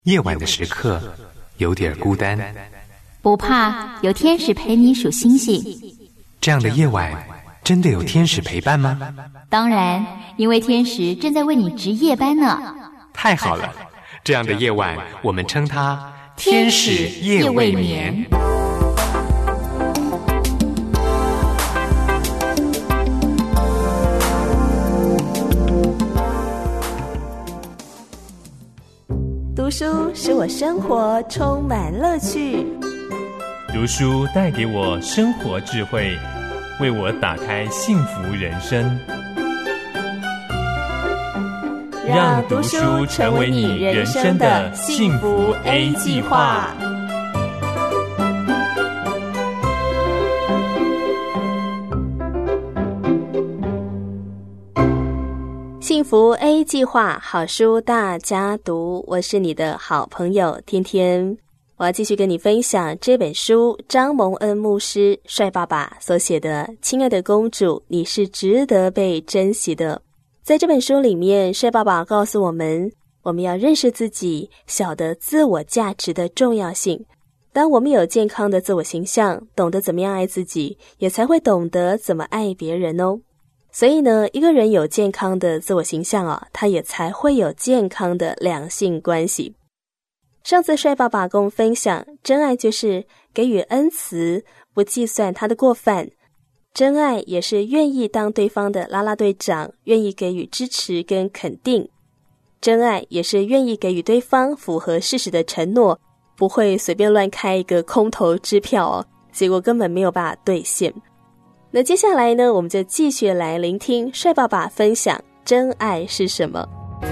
夜晚的时刻有点孤单， 不怕，有天使陪你数星星。 这样的夜晚真的有天使陪伴吗？ 当然，因为天使正在为你值夜班呢。 太好了，这样的夜晚我们称它天使夜未眠。 读书使我生活充满乐趣， 读书带给我生活智慧，为我打开幸福人生。让读书成为你人生的幸福 A 计划。 幸福 A 计划，好书大家读，我是你的好朋友天天。我要继续跟你分享这本书，张蒙恩牧师帅爸爸所写的《亲爱的公主，你是值得被珍惜的》。在这本书里面，帅爸爸告诉我们要认识自己，晓得自我价值的重要性。当我们有健康的自我形象，懂得怎么样爱自己，也才会懂得怎么爱别人哦。所以呢，一个人有健康的自我形象他也才会有健康的两性关系。上次帅爸爸跟我们分享，真爱就是给予恩慈，不计算他的过犯。真爱也是愿意当对方的啦啦队长，愿意给予支持跟肯定。真爱也是愿意给予对方符合事实的承诺，不会随便乱开一个空头支票结果根本没有办法兑现。那接下来呢，我们就继续来聆听帅爸爸分享真爱是什么。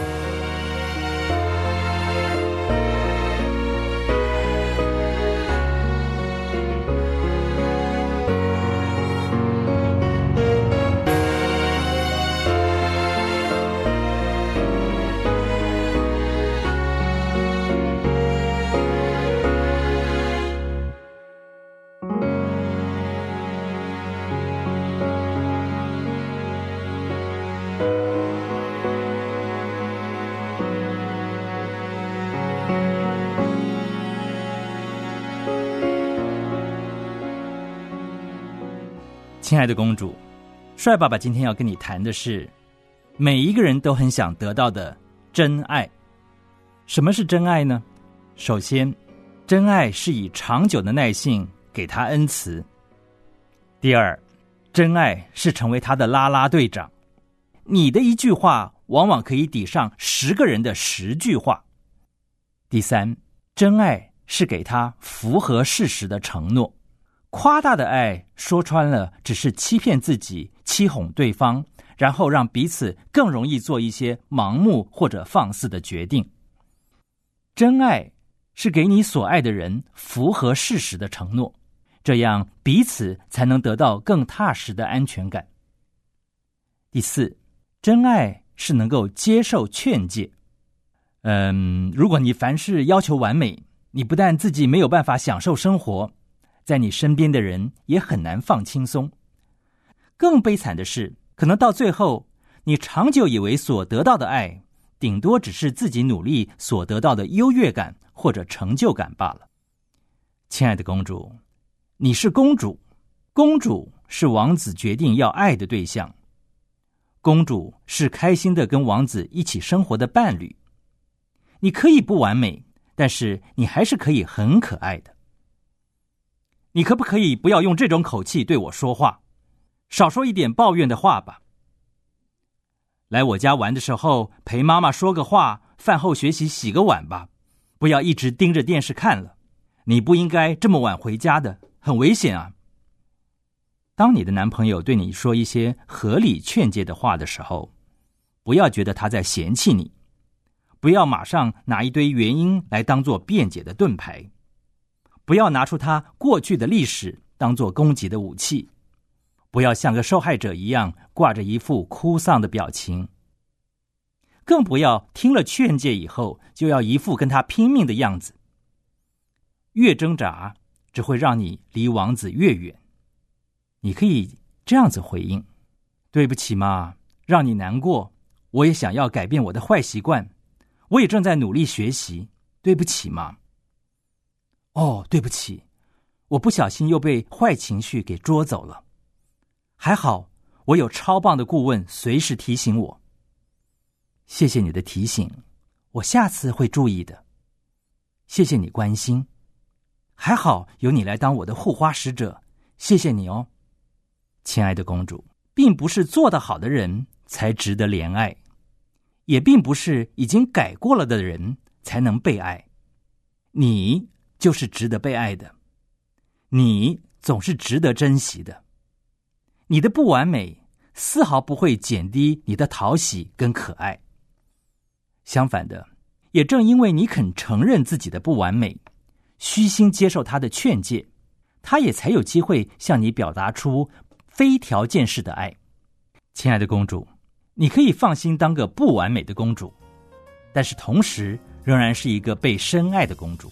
亲爱的公主，帅爸爸今天要跟你谈的是每一个人都很想得到的真爱。什么是真爱呢？首先，真爱是以长久的耐性给他恩慈。第二，真爱是成为他的啦啦队长，你的一句话往往可以抵上10个人的10句话。第三，真爱是给他符合事实的承诺。夸大的爱说穿了只是欺骗自己，欺哄对方，然后让彼此更容易做一些盲目或者放肆的决定。真爱是给你所爱的人符合事实的承诺，这样彼此才能得到更踏实的安全感。第四，真爱是能够接受劝诫。如果你凡事要求完美，你不但自己没有办法享受生活，在你身边的人也很难放轻松。更悲惨的是，可能到最后，你长久以为所得到的爱，顶多只是自己努力所得到的优越感或者成就感罢了。亲爱的公主，你是公主，公主是王子决定要爱的对象，公主是开心的跟王子一起生活的伴侣。你可以不完美，但是你还是可以很可爱的。你可不可以不要用这种口气对我说话，少说一点抱怨的话吧。来我家玩的时候陪妈妈说个话，饭后学习洗个碗吧，不要一直盯着电视看了。你不应该这么晚回家的，很危险啊。当你的男朋友对你说一些合理劝诫的话的时候，不要觉得他在嫌弃你，不要马上拿一堆原因来当作辩解的盾牌，不要拿出他过去的历史当作攻击的武器，不要像个受害者一样挂着一副哭丧的表情，更不要听了劝诫以后就要一副跟他拼命的样子。越挣扎只会让你离王子越远。你可以这样子回应：对不起嘛，让你难过，我也想要改变我的坏习惯，我也正在努力学习， 对不起吗？哦，对不起，我不小心又被坏情绪给捉走了。还好我有超棒的顾问随时提醒我。谢谢你的提醒，我下次会注意的。谢谢你关心，还好有你来当我的护花使者，谢谢你哦。亲爱的公主，并不是做得好的人才值得怜爱，也并不是已经改过了的人才能被爱。你就是值得被爱的，你总是值得珍惜的。你的不完美丝毫不会减低你的讨喜跟可爱，相反的，也正因为你肯承认自己的不完美，虚心接受他的劝诫，他也才有机会向你表达出非条件式的爱。亲爱的公主，你可以放心当个不完美的公主，但是同时仍然是一个被深爱的公主。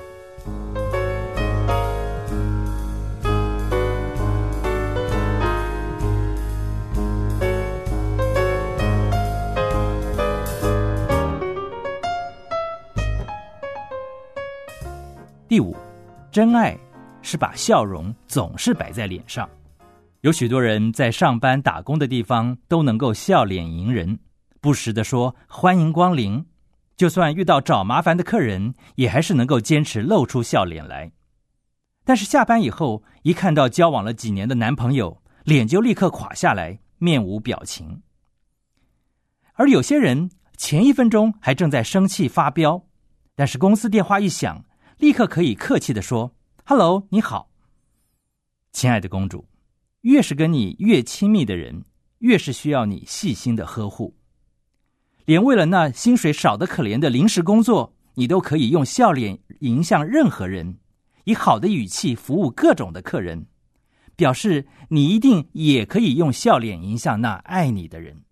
第五，真爱是把笑容总是摆在脸上。有许多人在上班打工的地方都能够笑脸迎人，不时地说欢迎光临，就算遇到找麻烦的客人，也还是能够坚持露出笑脸来。但是下班以后，一看到交往了几年的男朋友，脸就立刻垮下来，面无表情。而有些人前一分钟还正在生气发飙，但是公司电话一响，立刻可以客气地说 Hello， 你好。亲爱的公主，越是跟你越亲密的人，越是需要你细心的呵护。连为了那薪水少得可怜的临时工作，你都可以用笑脸迎向任何人，以好的语气服务各种的客人，表示你一定也可以用笑脸迎向那爱你的人。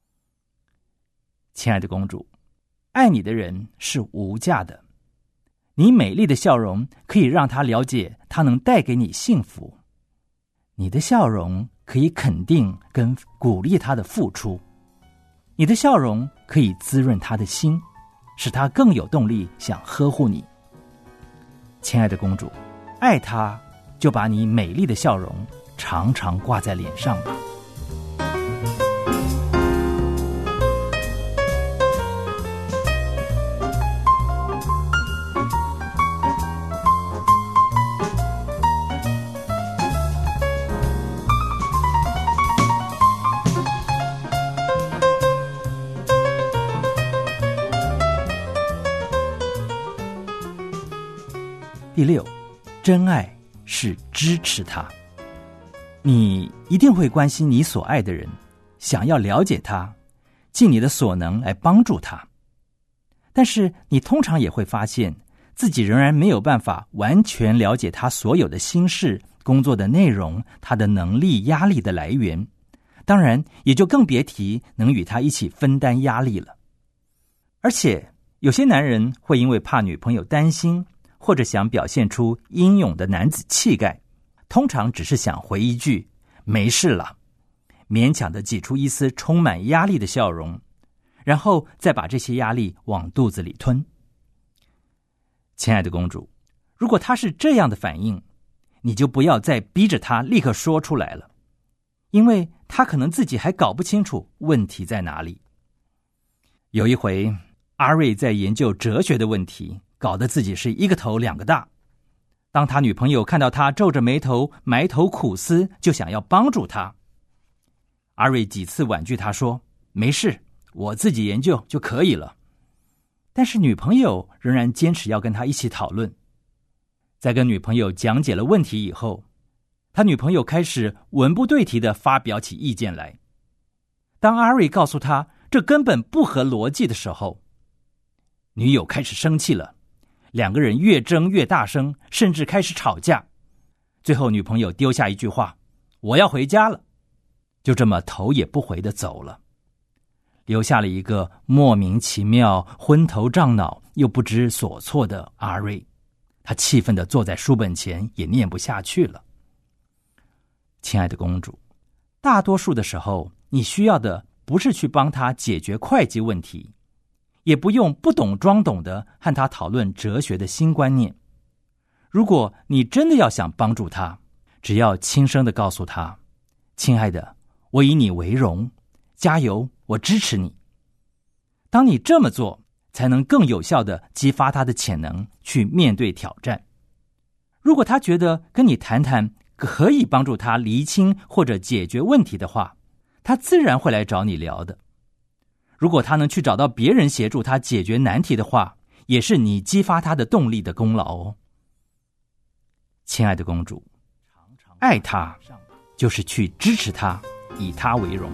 亲爱的公主，爱你的人是无价的，你美丽的笑容可以让他了解他能带给你幸福，你的笑容可以肯定跟鼓励他的付出，你的笑容可以滋润他的心，使他更有动力想呵护你。亲爱的公主，爱他就把你美丽的笑容常常挂在脸上吧。第六，真爱是支持他。你一定会关心你所爱的人，想要了解他，尽你的所能来帮助他。但是你通常也会发现，自己仍然没有办法完全了解他所有的心事、工作的内容、他的能力、压力的来源，当然也就更别提能与他一起分担压力了。而且有些男人会因为怕女朋友担心，或者想表现出英勇的男子气概，通常只是想回一句没事了，勉强地挤出一丝充满压力的笑容，然后再把这些压力往肚子里吞。亲爱的公主，如果他是这样的反应，你就不要再逼着他立刻说出来了，因为他可能自己还搞不清楚问题在哪里。有一回，阿瑞在研究哲学的问题，搞得自己是一个头两个大。当他女朋友看到他皱着眉头埋头苦思，就想要帮助他。阿瑞几次婉拒他说，没事，我自己研究就可以了。但是女朋友仍然坚持要跟他一起讨论。在跟女朋友讲解了问题以后，他女朋友开始文不对题地发表起意见来。当阿瑞告诉他这根本不合逻辑的时候，女友开始生气了，两个人越争越大声，甚至开始吵架。最后女朋友丢下一句话，我要回家了，就这么头也不回地走了，留下了一个莫名其妙、昏头胀脑又不知所措的阿瑞。他气愤地坐在书本前，也念不下去了。亲爱的公主，大多数的时候，你需要的不是去帮他解决会计问题， 也不用不懂装懂的和他讨论哲学的新观念。如果你真的要想帮助他，只要轻声的告诉他，亲爱的，我以你为荣，加油，我支持你。当你这么做，才能更有效地激发他的潜能去面对挑战。如果他觉得跟你谈谈可以帮助他厘清或者解决问题的话，他自然会来找你聊的。如果他能去找到别人协助他解决难题的话，也是你激发他的动力的功劳哦。亲爱的公主，爱他就是去支持他，以他为荣。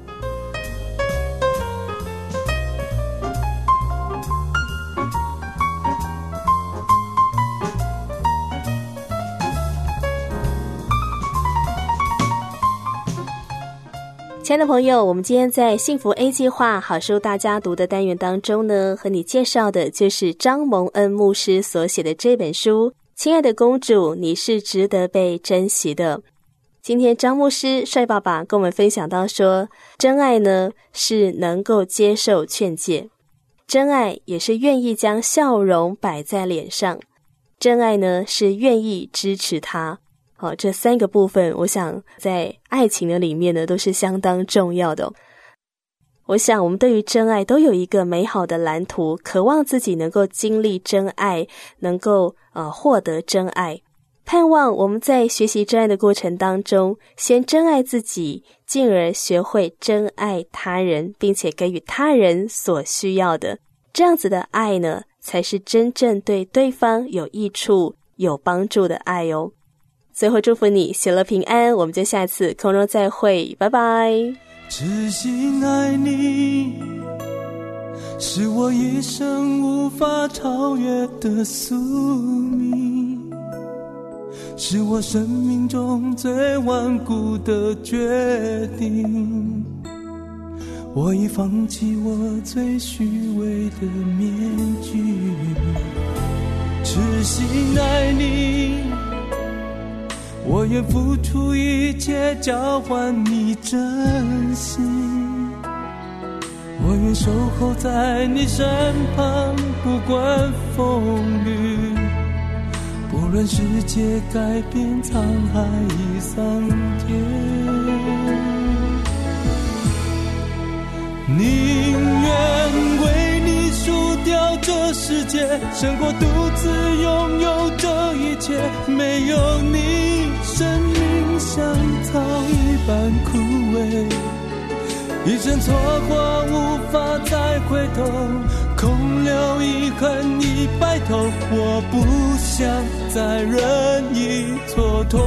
亲爱的朋友，我们今天在幸福 A 计划好书大家读的单元当中呢，和你介绍的就是张蒙恩牧师所写的这本书，亲爱的公主，你是值得被珍惜的。今天张牧师帅爸爸跟我们分享到说，真爱呢是能够接受劝诫，真爱也是愿意将笑容摆在脸上，真爱呢是愿意支持他。这三个部分我想在爱情的里面呢都是相当重要的。我想我们对于真爱都有一个美好的蓝图，渴望自己能够经历真爱，能够获得真爱，盼望我们在学习真爱的过程当中，先真爱自己，进而学会真爱他人，并且给予他人所需要的。这样子的爱呢，才是真正对对方有益处、有帮助的爱哦。最后祝福你喜乐平安，我们就下次空中再会，拜拜。 痴心爱你，是我一生无法超越的宿命，是我生命中最顽固的决定。我已放弃我最虚伪的面具，痴心爱你，我愿付出一切交换你真心，我愿守候在你身旁，不管风雨，不论世界改变，沧海已桑田。宁愿为你输掉这世界，胜过独自拥有这一切。没有你，生命像草一般枯萎，一生错过无法再回头，空留遗憾已白头。我不想再任意蹉跎，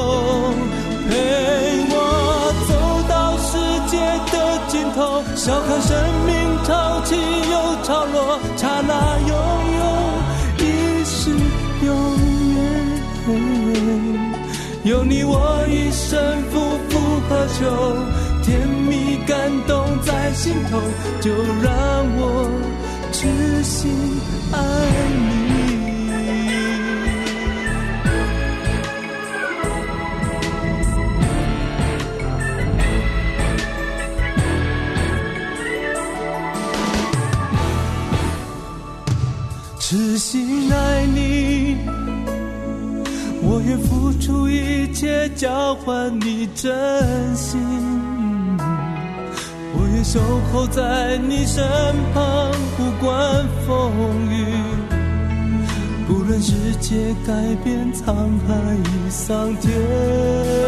陪我走到世界的尽头，笑看生命潮起又潮落，刹那拥有一世永远。有你我一生夫复何求，甜蜜感动在心头，就让我痴心爱你。痴心爱你，我愿付出一切交换你真心，我愿守候在你身旁，不管风雨，不论世界改变，沧海已桑田。